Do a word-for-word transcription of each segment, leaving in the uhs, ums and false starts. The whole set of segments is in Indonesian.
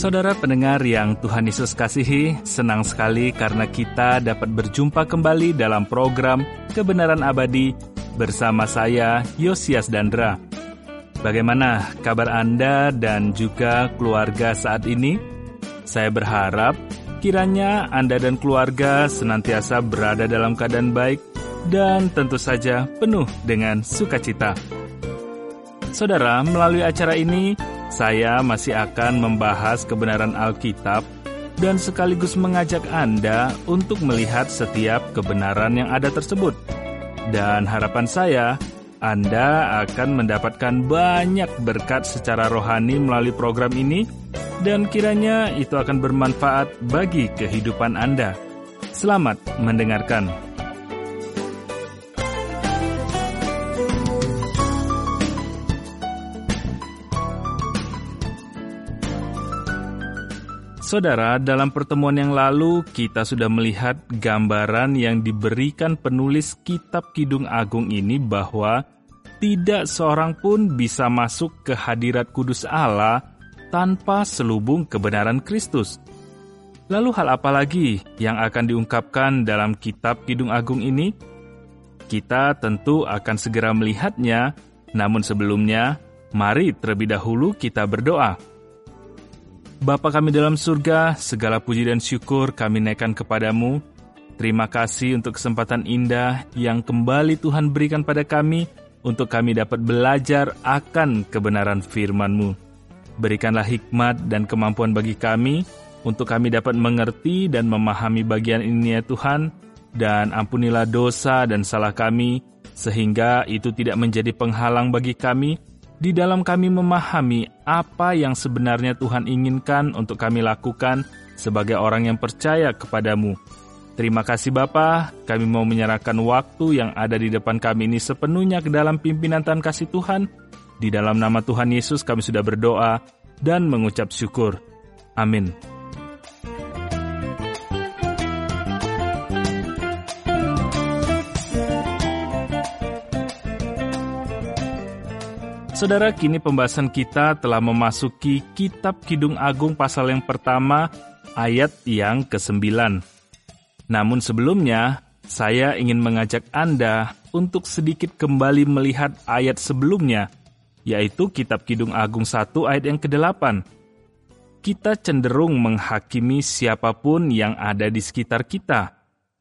Saudara pendengar yang Tuhan Yesus kasihi, senang sekali karena kita dapat berjumpa kembali dalam program Kebenaran Abadi bersama saya, Yosias Dandra. Bagaimana kabar Anda dan juga keluarga saat ini? Saya berharap kiranya Anda dan keluarga senantiasa berada dalam keadaan baik dan tentu saja penuh dengan sukacita. Saudara, melalui acara ini, saya masih akan membahas kebenaran Alkitab dan sekaligus mengajak Anda untuk melihat setiap kebenaran yang ada tersebut. Dan harapan saya, Anda akan mendapatkan banyak berkat secara rohani melalui program ini, dan kiranya itu akan bermanfaat bagi kehidupan Anda. Selamat mendengarkan. Saudara, dalam pertemuan yang lalu kita sudah melihat gambaran yang diberikan penulis Kitab Kidung Agung ini bahwa tidak seorang pun bisa masuk ke hadirat kudus Allah tanpa selubung kebenaran Kristus. Lalu hal apa lagi yang akan diungkapkan dalam Kitab Kidung Agung ini? Kita tentu akan segera melihatnya, namun sebelumnya, mari terlebih dahulu kita berdoa. Bapa kami dalam surga, segala puji dan syukur kami naikkan kepadamu. Terima kasih untuk kesempatan indah yang kembali Tuhan berikan pada kami untuk kami dapat belajar akan kebenaran firman-Mu. Berikanlah hikmat dan kemampuan bagi kami untuk kami dapat mengerti dan memahami bagian ini ya Tuhan, dan ampunilah dosa dan salah kami sehingga itu tidak menjadi penghalang bagi kami di dalam kami memahami apa yang sebenarnya Tuhan inginkan untuk kami lakukan sebagai orang yang percaya kepadamu. Terima kasih Bapa, kami mau menyerahkan waktu yang ada di depan kami ini sepenuhnya ke dalam pimpinan Tuhan kasih Tuhan. Di dalam nama Tuhan Yesus kami sudah berdoa dan mengucap syukur. Amin. Saudara, kini pembahasan kita telah memasuki Kitab Kidung Agung pasal yang pertama, ayat yang kesembilan. Namun sebelumnya, saya ingin mengajak Anda untuk sedikit kembali melihat ayat sebelumnya, yaitu Kitab Kidung Agung satu ayat yang kedelapan. Kita cenderung menghakimi siapapun yang ada di sekitar kita.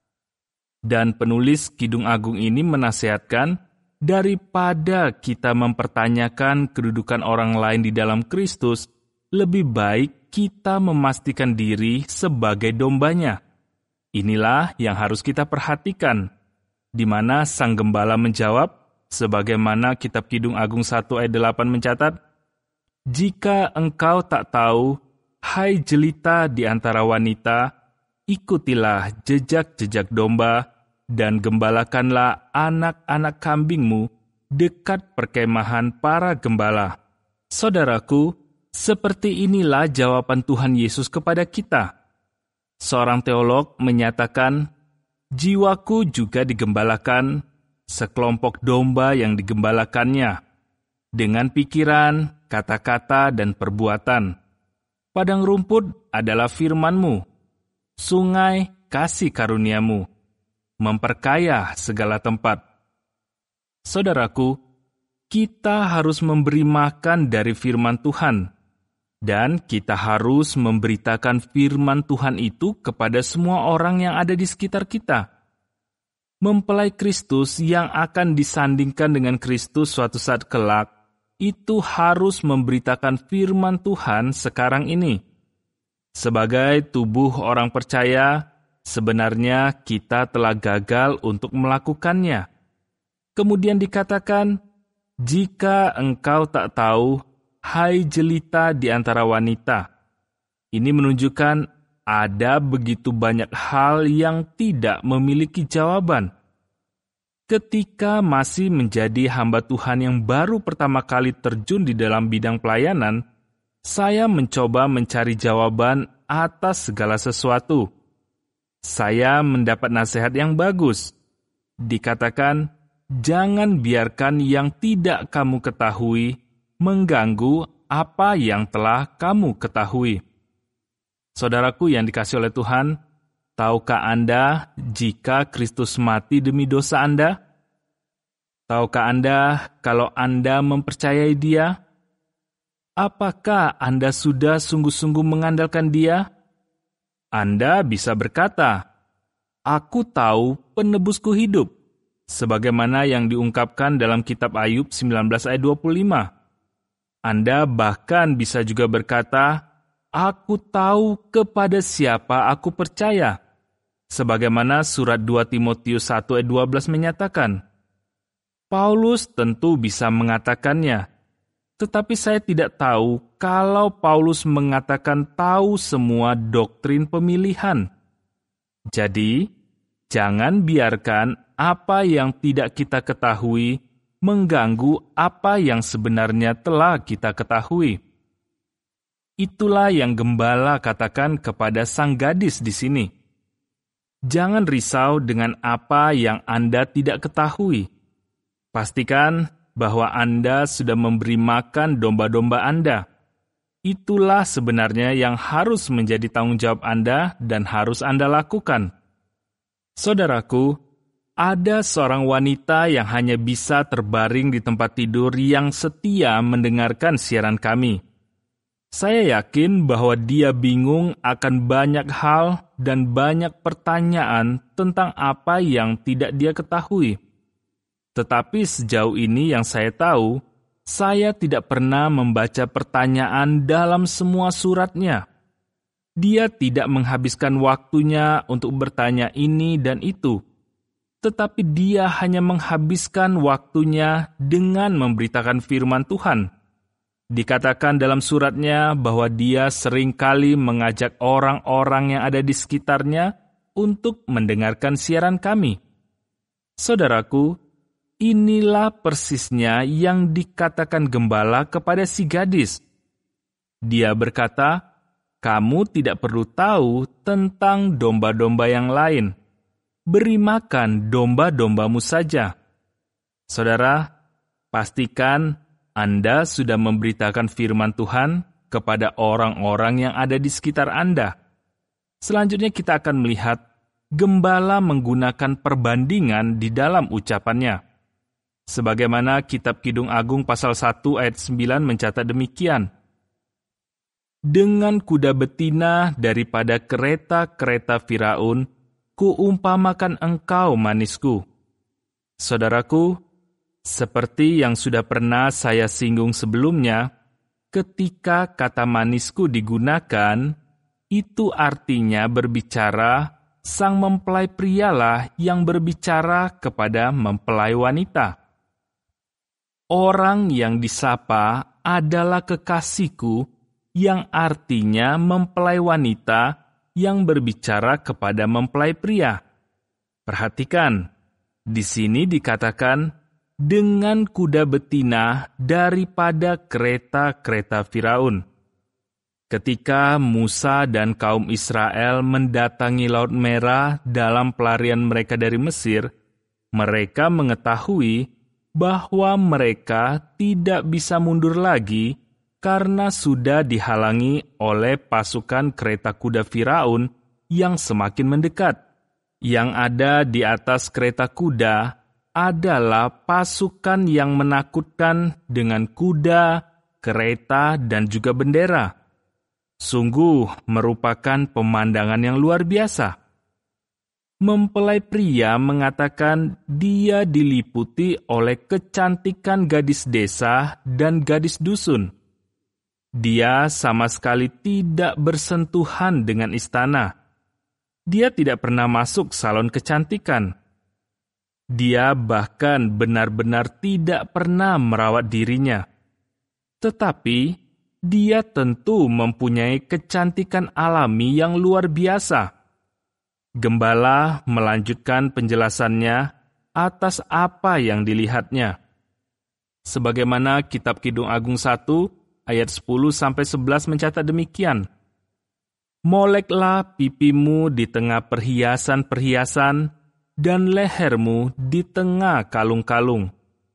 Dan penulis Kidung Agung ini menasihatkan, daripada kita mempertanyakan kedudukan orang lain di dalam Kristus, lebih baik kita memastikan diri sebagai dombanya. Inilah yang harus kita perhatikan, di mana Sang Gembala menjawab, sebagaimana Kitab Kidung Agung satu ayat delapan mencatat, "Jika engkau tak tahu, hai jelita di antara wanita, ikutilah jejak-jejak domba, dan gembalakanlah anak-anak kambingmu dekat perkemahan para gembala." Saudaraku, seperti inilah jawaban Tuhan Yesus kepada kita. Seorang teolog menyatakan, jiwaku juga digembalakan, sekelompok domba yang digembalakannya, dengan pikiran, kata-kata, dan perbuatan. Padang rumput adalah firman-Mu, sungai kasih karunia-Mu, memperkaya segala tempat. Saudaraku, kita harus memberi makan dari firman Tuhan, dan kita harus memberitakan firman Tuhan itu kepada semua orang yang ada di sekitar kita. Mempelai Kristus yang akan disandingkan dengan Kristus suatu saat kelak, itu harus memberitakan firman Tuhan sekarang ini. Sebagai tubuh orang percaya, sebenarnya kita telah gagal untuk melakukannya. Kemudian dikatakan, jika engkau tak tahu, hai jelita di antara wanita. Ini menunjukkan ada begitu banyak hal yang tidak memiliki jawaban. Ketika masih menjadi hamba Tuhan yang baru pertama kali terjun di dalam bidang pelayanan, saya mencoba mencari jawaban atas segala sesuatu. Saya mendapat nasihat yang bagus. Dikatakan, jangan biarkan yang tidak kamu ketahui mengganggu apa yang telah kamu ketahui. Saudaraku yang dikasihi oleh Tuhan, tahukah Anda jika Kristus mati demi dosa Anda? Tahukah Anda kalau Anda mempercayai Dia? Apakah Anda sudah sungguh-sungguh mengandalkan Dia? Anda bisa berkata, "Aku tahu penebusku hidup," sebagaimana yang diungkapkan dalam kitab Ayub sembilan belas ayat dua puluh lima. Anda bahkan bisa juga berkata, "Aku tahu kepada siapa aku percaya," sebagaimana surat dua Timotius satu ayat dua belas menyatakan. Paulus tentu bisa mengatakannya, tetapi saya tidak tahu kalau Paulus mengatakan tahu semua doktrin pemilihan. Jadi, jangan biarkan apa yang tidak kita ketahui mengganggu apa yang sebenarnya telah kita ketahui. Itulah yang gembala katakan kepada sang gadis di sini. Jangan risau dengan apa yang Anda tidak ketahui. Pastikan bahwa Anda sudah memberi makan domba-domba Anda. Itulah sebenarnya yang harus menjadi tanggung jawab Anda dan harus Anda lakukan. Saudaraku, ada seorang wanita yang hanya bisa terbaring di tempat tidur yang setia mendengarkan siaran kami. Saya yakin bahwa dia bingung akan banyak hal dan banyak pertanyaan tentang apa yang tidak dia ketahui. Tetapi sejauh ini yang saya tahu, saya tidak pernah membaca pertanyaan dalam semua suratnya. Dia tidak menghabiskan waktunya untuk bertanya ini dan itu, tetapi dia hanya menghabiskan waktunya dengan memberitakan firman Tuhan. Dikatakan dalam suratnya bahwa dia seringkali mengajak orang-orang yang ada di sekitarnya untuk mendengarkan siaran kami. Saudaraku, inilah persisnya yang dikatakan gembala kepada si gadis. Dia berkata, "Kamu tidak perlu tahu tentang domba-domba yang lain. Beri makan domba-dombamu saja." Saudara, pastikan Anda sudah memberitakan firman Tuhan kepada orang-orang yang ada di sekitar Anda. Selanjutnya kita akan melihat gembala menggunakan perbandingan di dalam ucapannya. Sebagaimana kitab Kidung Agung pasal satu ayat sembilan mencatat demikian. "Dengan kuda betina daripada kereta-kereta Firaun, kuumpamakan engkau manisku." Saudaraku, seperti yang sudah pernah saya singgung sebelumnya, ketika kata manisku digunakan, itu artinya berbicara sang mempelai prialah yang berbicara kepada mempelai wanita. Orang yang disapa adalah kekasihku, yang artinya mempelai wanita yang berbicara kepada mempelai pria. Perhatikan, di sini dikatakan dengan kuda betina daripada kereta-kereta Firaun. Ketika Musa dan kaum Israel mendatangi Laut Merah dalam pelarian mereka dari Mesir, mereka mengetahui bahwa mereka tidak bisa mundur lagi karena sudah dihalangi oleh pasukan kereta kuda Firaun yang semakin mendekat. Yang ada di atas kereta kuda adalah pasukan yang menakutkan dengan kuda, kereta, dan juga bendera. Sungguh merupakan pemandangan yang luar biasa. Mempelai pria mengatakan dia diliputi oleh kecantikan gadis desa dan gadis dusun. Dia sama sekali tidak bersentuhan dengan istana. Dia tidak pernah masuk salon kecantikan. Dia bahkan benar-benar tidak pernah merawat dirinya. Tetapi dia tentu mempunyai kecantikan alami yang luar biasa. Gembala melanjutkan penjelasannya atas apa yang dilihatnya. Sebagaimana kitab Kidung Agung satu ayat sepuluh sampai sebelas mencatat demikian. "Moleklah pipimu di tengah perhiasan-perhiasan dan lehermu di tengah kalung-kalung.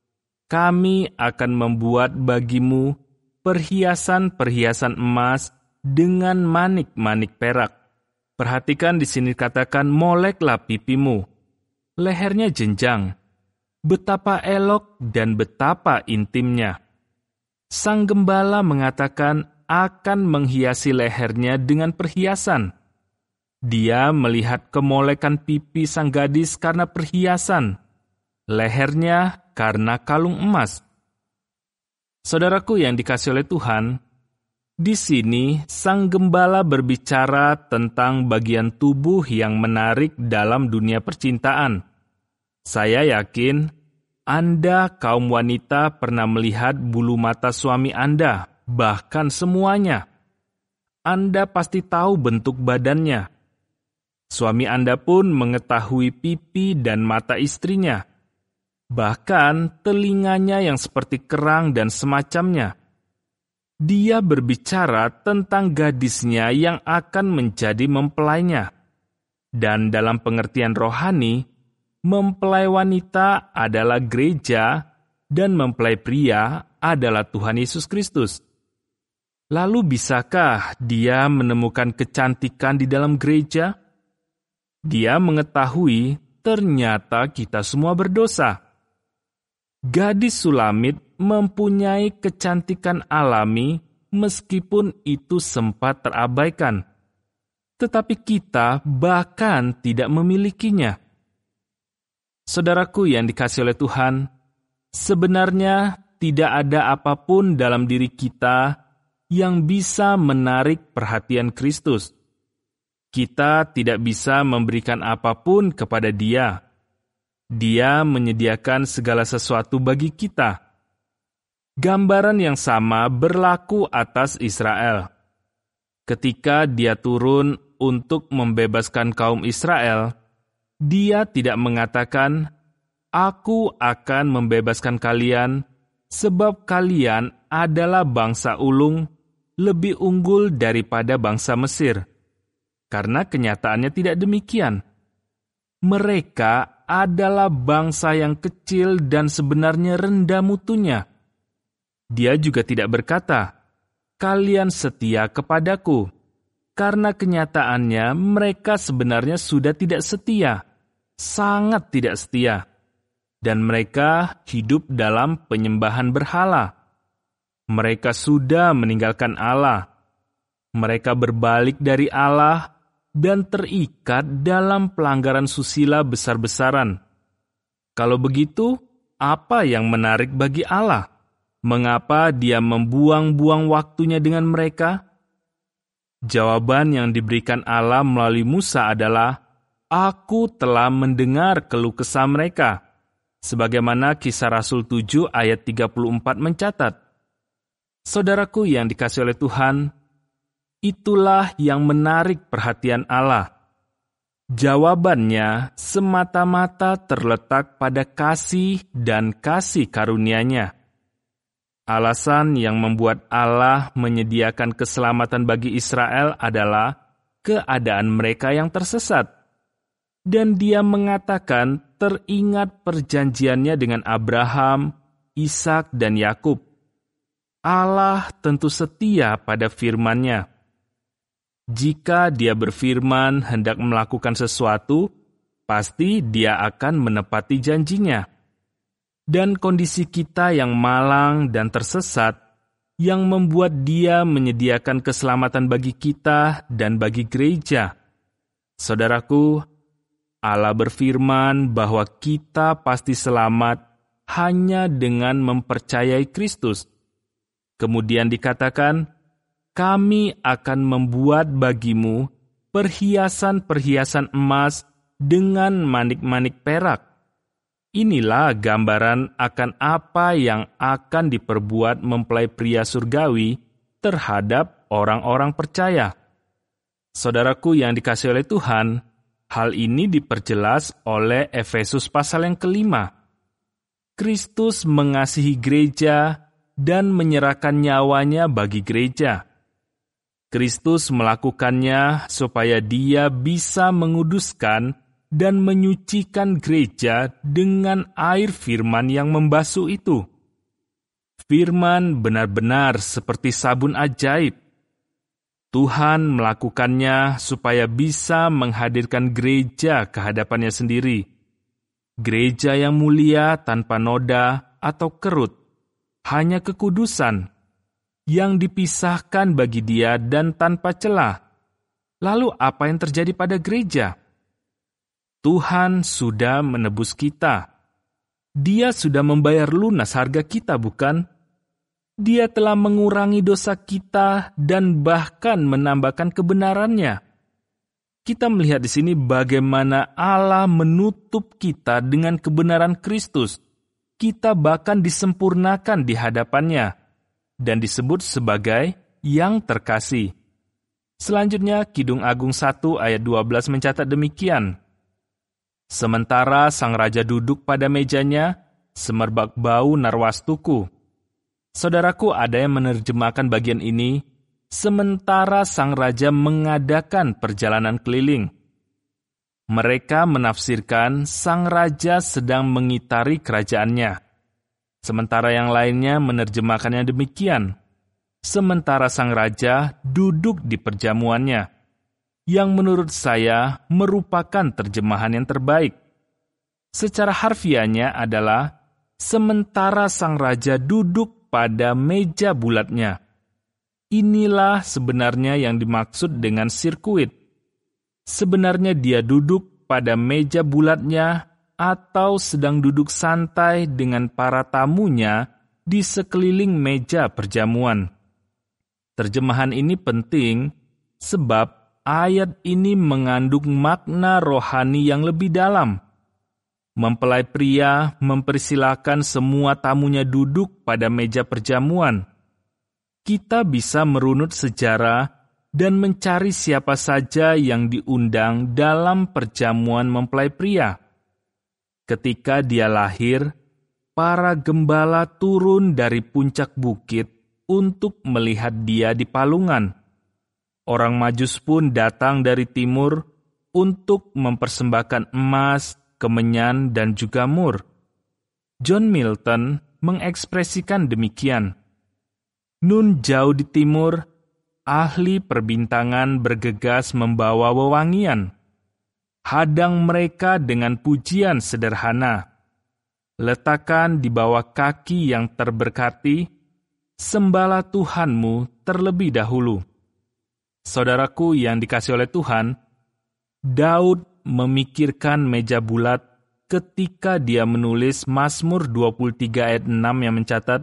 Kami akan membuat bagimu perhiasan-perhiasan emas dengan manik-manik perak. Perhatikan di sini katakan moleklah pipimu. Lehernya jenjang. Betapa elok dan betapa intimnya. Sang gembala mengatakan akan menghiasi lehernya dengan perhiasan. Dia melihat kemolekan pipi sang gadis karena perhiasan, lehernya karena kalung emas. Saudaraku yang dikasihi oleh Tuhan, di sini sang gembala berbicara tentang bagian tubuh yang menarik dalam dunia percintaan. Saya yakin Anda kaum wanita pernah melihat bulu mata suami Anda, bahkan semuanya. Anda pasti tahu bentuk badannya. Suami Anda pun mengetahui pipi dan mata istrinya. Bahkan telinganya yang seperti kerang dan semacamnya. Dia berbicara tentang gadisnya yang akan menjadi mempelainya. Dan dalam pengertian rohani, mempelai wanita adalah gereja dan mempelai pria adalah Tuhan Yesus Kristus. Lalu bisakah dia menemukan kecantikan di dalam gereja? Dia mengetahui ternyata kita semua berdosa. Gadis Sulamit mempunyai kecantikan alami meskipun itu sempat terabaikan. Tetapi kita bahkan tidak memilikinya. Saudaraku yang dikasihi oleh Tuhan, sebenarnya tidak ada apapun dalam diri kita yang bisa menarik perhatian Kristus. Kita tidak bisa memberikan apapun kepada Dia. Dia menyediakan segala sesuatu bagi kita. Gambaran yang sama berlaku atas Israel. Ketika Dia turun untuk membebaskan kaum Israel, Dia tidak mengatakan, "Aku akan membebaskan kalian, sebab kalian adalah bangsa ulung, lebih unggul daripada bangsa Mesir." Karena kenyataannya tidak demikian. Mereka adalah bangsa yang kecil dan sebenarnya rendah mutunya. Dia juga tidak berkata, "Kalian setia kepadaku," karena kenyataannya mereka sebenarnya sudah tidak setia, sangat tidak setia, dan mereka hidup dalam penyembahan berhala. Mereka sudah meninggalkan Allah. Mereka berbalik dari Allah dan terikat dalam pelanggaran susila besar-besaran. Kalau begitu, apa yang menarik bagi Allah? Mengapa Dia membuang-buang waktunya dengan mereka? Jawaban yang diberikan Allah melalui Musa adalah, "Aku telah mendengar keluh kesah mereka," sebagaimana Kisah Rasul tujuh ayat tiga puluh empat mencatat. Saudaraku yang dikasihi oleh Tuhan, itulah yang menarik perhatian Allah. Jawabannya semata-mata terletak pada kasih dan kasih karunia-Nya. Alasan yang membuat Allah menyediakan keselamatan bagi Israel adalah keadaan mereka yang tersesat. Dan Dia mengatakan teringat perjanjiannya dengan Abraham, Ishak, dan Yakub. Allah tentu setia pada firman-Nya. Jika Dia berfirman hendak melakukan sesuatu, pasti Dia akan menepati janjinya. Dan kondisi kita yang malang dan tersesat, yang membuat Dia menyediakan keselamatan bagi kita dan bagi gereja. Saudaraku, Allah berfirman bahwa kita pasti selamat hanya dengan mempercayai Kristus. Kemudian dikatakan, "Kami akan membuat bagimu perhiasan-perhiasan emas dengan manik-manik perak." Inilah gambaran akan apa yang akan diperbuat mempelai pria surgawi terhadap orang-orang percaya. Saudaraku yang dikasihi oleh Tuhan, hal ini diperjelas oleh Efesus pasal yang kelima. Kristus mengasihi gereja dan menyerahkan nyawanya bagi gereja. Kristus melakukannya supaya Dia bisa menguduskan dan menyucikan gereja dengan air firman yang membasuh itu. Firman benar-benar seperti sabun ajaib. Tuhan melakukannya supaya bisa menghadirkan gereja ke hadapannya sendiri. Gereja yang mulia tanpa noda atau kerut, hanya kekudusan, yang dipisahkan bagi Dia dan tanpa celah. Lalu apa yang terjadi pada gereja? Tuhan sudah menebus kita. Dia sudah membayar lunas harga kita, bukan? Dia telah mengurangi dosa kita dan bahkan menambahkan kebenarannya. Kita melihat di sini bagaimana Allah menutup kita dengan kebenaran Kristus. Kita bahkan disempurnakan di hadapannya dan disebut sebagai yang terkasih. Selanjutnya, Kidung Agung satu ayat dua belas mencatat demikian. Sementara sang raja duduk pada mejanya, semerbak bau narwastuku. Saudaraku, ada yang menerjemahkan bagian ini, sementara sang raja mengadakan perjalanan keliling. Mereka menafsirkan sang raja sedang mengitari kerajaannya. Sementara yang lainnya menerjemahkannya demikian. Sementara sang raja duduk di perjamuannya, yang menurut saya merupakan terjemahan yang terbaik. Secara harfiahnya adalah, sementara sang raja duduk pada meja bulatnya. Inilah sebenarnya yang dimaksud dengan sirkuit. Sebenarnya dia duduk pada meja bulatnya atau sedang duduk santai dengan para tamunya di sekeliling meja perjamuan. Terjemahan ini penting sebab ayat ini mengandung makna rohani yang lebih dalam. Mempelai pria mempersilahkan semua tamunya duduk pada meja perjamuan. Kita bisa merunut sejarah dan mencari siapa saja yang diundang dalam perjamuan mempelai pria. Ketika dia lahir, para gembala turun dari puncak bukit untuk melihat dia di palungan. Orang Majus pun datang dari timur untuk mempersembahkan emas, kemenyan, dan juga mur. John Milton mengekspresikan demikian. Nun jauh di timur, ahli perbintangan bergegas membawa wewangian. Hadang mereka dengan pujian sederhana. Letakkan di bawah kaki yang terberkati, sembahlah Tuhanmu terlebih dahulu. Saudaraku yang dikasihi oleh Tuhan, Daud memikirkan meja bulat ketika dia menulis Mazmur dua puluh tiga ayat enam yang mencatat,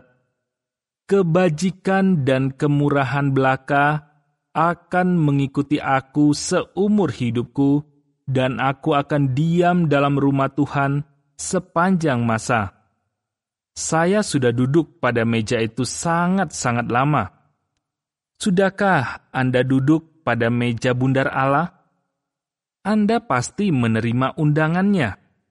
kebajikan dan kemurahan belaka akan mengikuti aku seumur hidupku, dan aku akan diam dalam rumah Tuhan sepanjang masa. Saya sudah duduk pada meja itu sangat-sangat lama. Sudahkah Anda duduk pada meja bundar Allah? Anda pasti menerima undangannya.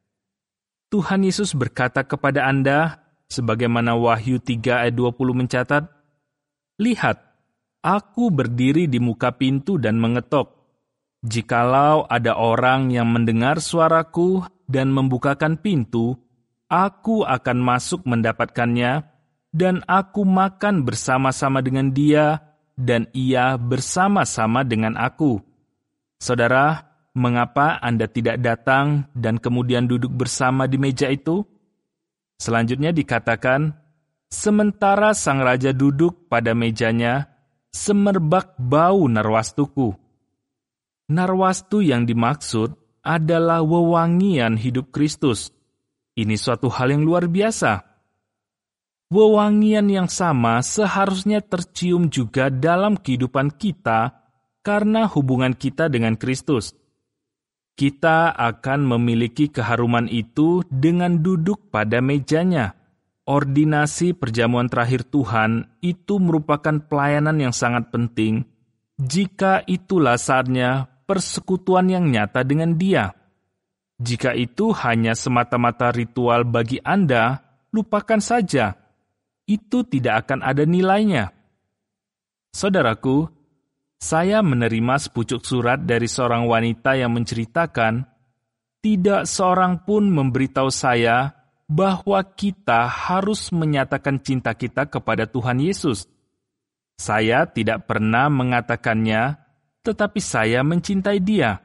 Tuhan Yesus berkata kepada Anda, sebagaimana Wahyu tiga ayat dua puluh mencatat, lihat, aku berdiri di muka pintu dan mengetok. Jikalau ada orang yang mendengar suaraku dan membukakan pintu, aku akan masuk mendapatkannya, dan aku makan bersama-sama dengan dia, dan ia bersama-sama dengan aku. Saudara, mengapa Anda tidak datang dan kemudian duduk bersama di meja itu? Selanjutnya dikatakan, sementara sang raja duduk pada mejanya, semerbak bau narwastuku. Narwastu yang dimaksud adalah wewangian hidup Kristus. Ini suatu hal yang luar biasa. Wewangian yang sama seharusnya tercium juga dalam kehidupan kita karena hubungan kita dengan Kristus. Kita akan memiliki keharuman itu dengan duduk pada mejanya. Ordinasi perjamuan terakhir Tuhan itu merupakan pelayanan yang sangat penting jika itulah saatnya persekutuan yang nyata dengan Dia. Jika itu hanya semata-mata ritual bagi Anda, lupakan saja. Itu tidak akan ada nilainya. Saudaraku, saya menerima sepucuk surat dari seorang wanita yang menceritakan, tidak seorang pun memberitahu saya bahwa kita harus menyatakan cinta kita kepada Tuhan Yesus. Saya tidak pernah mengatakannya, tetapi saya mencintai dia.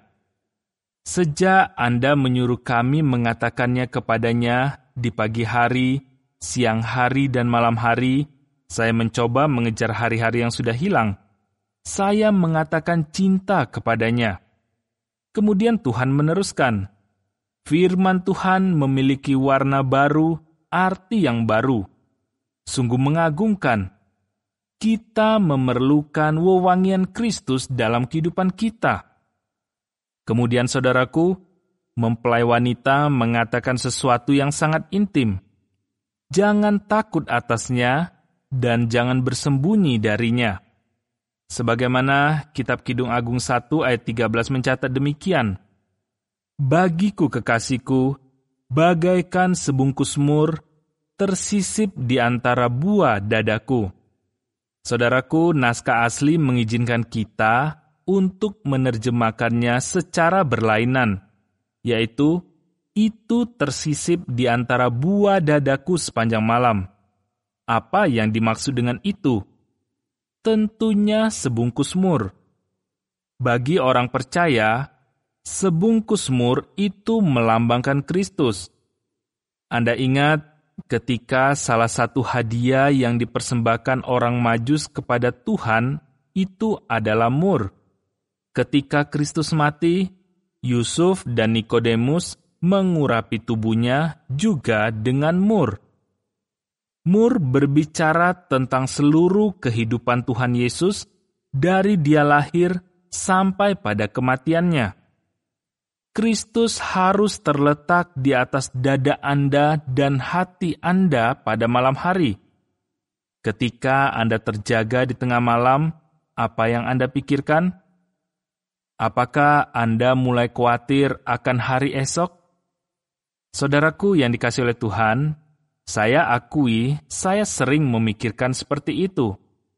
Sejak Anda menyuruh kami mengatakannya kepadanya di pagi hari, siang hari, dan malam hari, saya mencoba mengejar hari-hari yang sudah hilang. Saya mengatakan cinta kepadanya. Kemudian Tuhan meneruskan, firman Tuhan memiliki warna baru, arti yang baru. Sungguh mengagumkan. Kita memerlukan wewangian Kristus dalam kehidupan kita. Kemudian saudaraku, mempelai wanita mengatakan sesuatu yang sangat intim. Jangan takut atasnya dan jangan bersembunyi darinya. Sebagaimana kitab Kidung Agung satu ayat tiga belas mencatat demikian. Bagiku kekasihku, bagaikan sebungkus mur, tersisip di antara buah dadaku. Saudaraku, naskah asli mengizinkan kita untuk menerjemahkannya secara berlainan, yaitu, itu tersisip di antara buah dadaku sepanjang malam. Apa yang dimaksud dengan itu? Tentunya sebungkus mur. Bagi orang percaya, sebungkus mur itu melambangkan Kristus. Anda ingat ketika salah satu hadiah yang dipersembahkan orang Majus kepada Tuhan itu adalah mur. Ketika Kristus mati, Yusuf dan Nikodemus mengurapi tubuhnya juga dengan mur. Mur berbicara tentang seluruh kehidupan Tuhan Yesus dari dia lahir sampai pada kematiannya. Kristus harus terletak di atas dada Anda dan hati Anda pada malam hari. Ketika Anda terjaga di tengah malam, apa yang Anda pikirkan? Apakah Anda mulai khawatir akan hari esok? Saudaraku yang dikasihi oleh Tuhan, saya akui saya sering memikirkan seperti itu.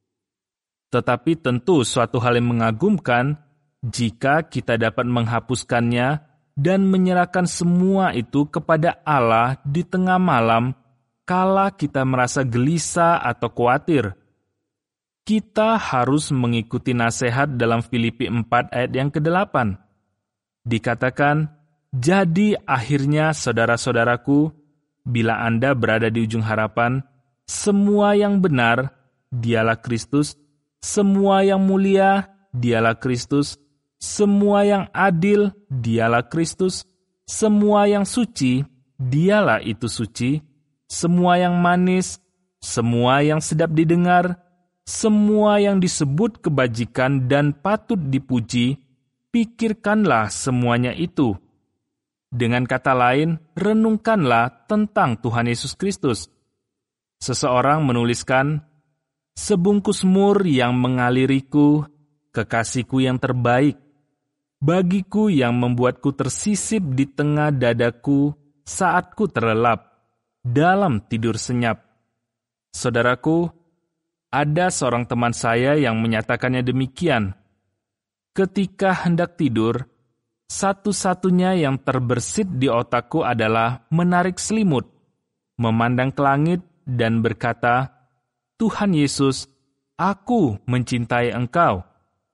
Tetapi tentu suatu hal yang mengagumkan jika kita dapat menghapuskannya dan menyerahkan semua itu kepada Allah di tengah malam kala kita merasa gelisah atau khawatir. Kita harus mengikuti nasihat dalam Filipi empat ayat yang kedelapan. Dikatakan, jadi akhirnya saudara-saudaraku, bila Anda berada di ujung harapan, semua yang benar, dialah Kristus, semua yang mulia, dialah Kristus, semua yang adil, dialah Kristus, semua yang suci, dialah itu suci, semua yang manis, semua yang sedap didengar, semua yang disebut kebajikan dan patut dipuji, pikirkanlah semuanya itu. Dengan kata lain, renungkanlah tentang Tuhan Yesus Kristus. Seseorang menuliskan, sebungkus mur yang mengaliriku, kekasihku yang terbaik, bagiku yang membuatku tersisip di tengah dadaku saat ku terlelap, dalam tidur senyap. Saudaraku, ada seorang teman saya yang menyatakannya demikian. Ketika hendak tidur, satu-satunya yang terbersit di otakku adalah menarik selimut, memandang ke langit dan berkata, Tuhan Yesus, aku mencintai Engkau.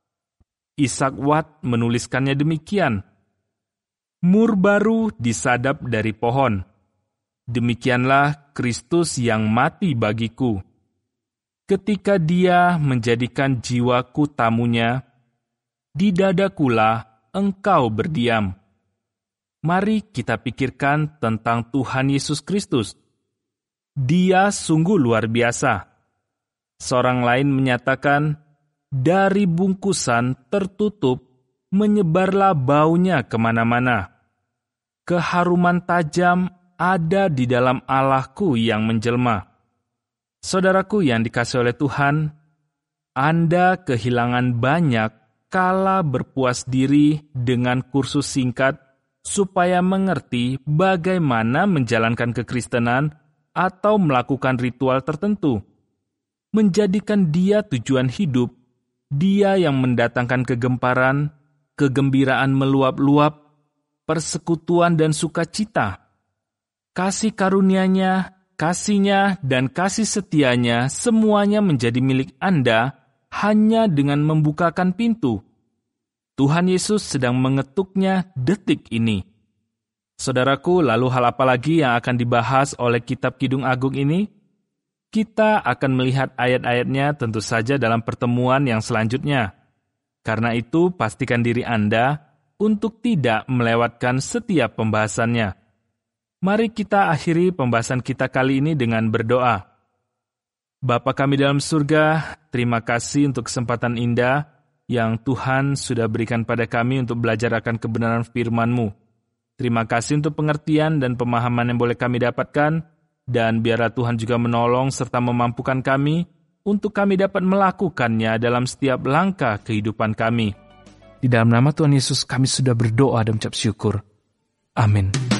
Isaac Watt menuliskannya demikian. Mur baru disadap dari pohon. Demikianlah Kristus yang mati bagiku. Ketika dia menjadikan jiwaku tamunya, di dadakulah engkau berdiam. Mari kita pikirkan tentang Tuhan Yesus Kristus. Dia sungguh luar biasa. Seorang lain menyatakan, dari bungkusan tertutup, menyebarlah baunya kemana-mana. Keharuman tajam ada di dalam Allahku yang menjelma. Saudaraku yang dikasihi oleh Tuhan, Anda kehilangan banyak kala berpuas diri dengan kursus singkat supaya mengerti bagaimana menjalankan kekristenan atau melakukan ritual tertentu. Menjadikan dia tujuan hidup, dia yang mendatangkan kegemparan, kegembiraan meluap-luap, persekutuan dan sukacita. Kasih karunia-Nya, kasih-Nya, dan kasih setianya semuanya menjadi milik Anda hanya dengan membukakan pintu. Tuhan Yesus sedang mengetuknya detik ini. Saudaraku, lalu hal apa lagi yang akan dibahas oleh kitab Kidung Agung ini? Kita akan melihat ayat-ayatnya tentu saja dalam pertemuan yang selanjutnya. Karena itu, pastikan diri Anda untuk tidak melewatkan setiap pembahasannya. Mari kita akhiri pembahasan kita kali ini dengan berdoa. Bapa kami dalam surga, terima kasih untuk kesempatan indah yang Tuhan sudah berikan pada kami untuk belajar akan kebenaran firman-Mu. Terima kasih untuk pengertian dan pemahaman yang boleh kami dapatkan, dan biarlah Tuhan juga menolong serta memampukan kami untuk kami dapat melakukannya dalam setiap langkah kehidupan kami. Di dalam nama Tuhan Yesus kami sudah berdoa dan mengucap syukur. Amin.